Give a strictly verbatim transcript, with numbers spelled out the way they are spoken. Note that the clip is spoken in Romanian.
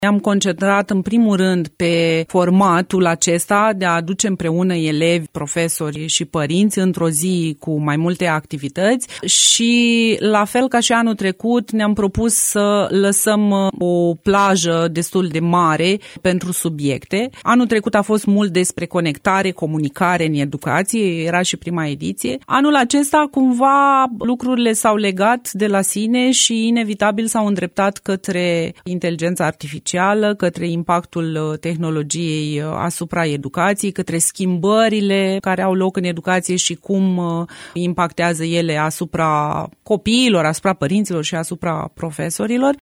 Ne-am concentrat în primul rând pe formatul acesta de a aduce împreună elevi, profesori și părinți într-o zi cu mai multe activități și la fel ca și anul trecut ne-am propus să lăsăm o plajă destul de mare pentru subiecte. Anul trecut a fost mult despre conectare, comunicare în educație, era și prima ediție. Anul acesta cumva lucrurile s-au legat de la sine și inevitabil s-au îndreptat către inteligența artificială, către impactul tehnologiei asupra educației, către schimbările care au loc în educație și cum impactează ele asupra copiilor, asupra părinților și asupra profesorilor.